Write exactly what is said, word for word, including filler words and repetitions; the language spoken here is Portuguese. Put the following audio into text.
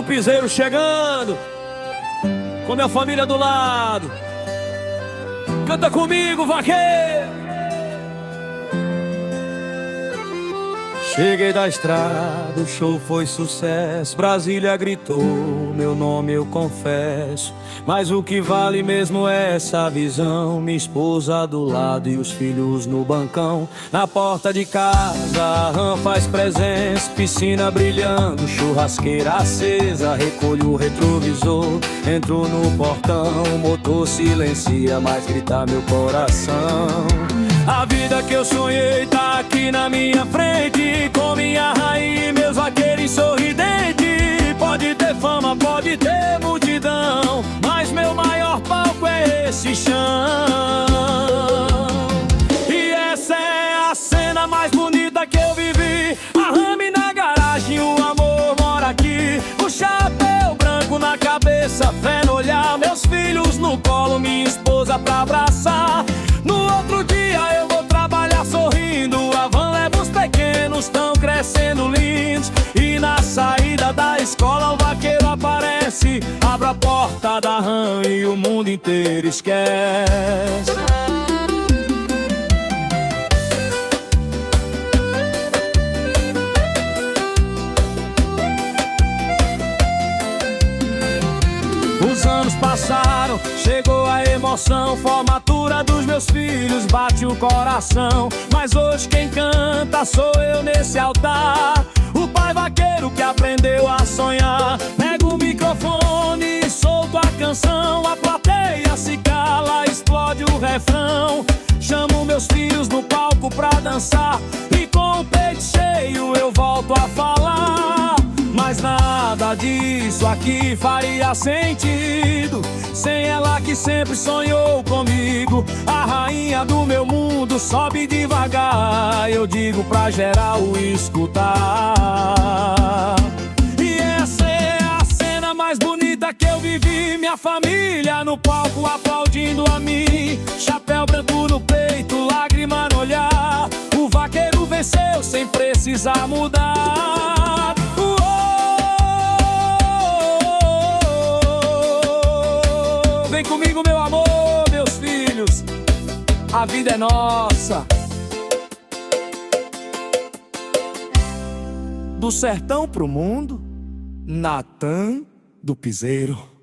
piseiro chegando, com minha família do lado. Canta comigo, vaqueiro. Cheguei da estrada, o show foi sucesso. Brasília gritou, meu nome eu confesso. Mas o que vale mesmo é essa visão. Minha esposa do lado e os filhos no bancão. Na porta de casa a rã faz presença. Piscina brilhando, churrasqueira acesa. Recolho o retrovisor, entro no portão. O motor silencia, mas grita meu coração. A vida que eu sonhei tá aqui na minha frente, com minha rainha e meus vaqueiros sorridentes. Pode ter fama, pode ter multidão, mas meu maior palco é esse chão. E essa é a cena mais bonita que eu vivi. A rame na garagem, o amor mora aqui. O chapéu branco na cabeça, fé no olhar. Meus filhos no colo, minha esposa pra abraçar. No outro dia eu vou trabalhar sorrindo. A van leva os pequenos, tão crescendo lindos. E na saída da escola o vaqueiro aparece. Abre a porta da rã e o mundo inteiro esquece. Os anos passaram, chegou a emoção. Formatura dos meus filhos, bate o coração. Mas hoje quem canta sou eu nesse altar. O pai vaqueiro que aprendeu a sonhar. Pego o microfone e solto a canção. A plateia se cala, explode o refrão. Chamo meus filhos no palco pra dançar. E com o peito cheio eu volto a falar. Mas nada disso aqui faria sentido sem ela que sempre sonhou comigo. A rainha do meu mundo sobe devagar, eu digo pra geral escutar. E essa é a cena mais bonita que eu vivi. Minha família no palco aplaudindo a mim. Chapéu branco no peito, lágrima no olhar. O vaqueiro venceu sem precisar mudar. Vem comigo, meu amor, meus filhos, a vida é nossa. Do sertão pro mundo, Natan do Piseiro.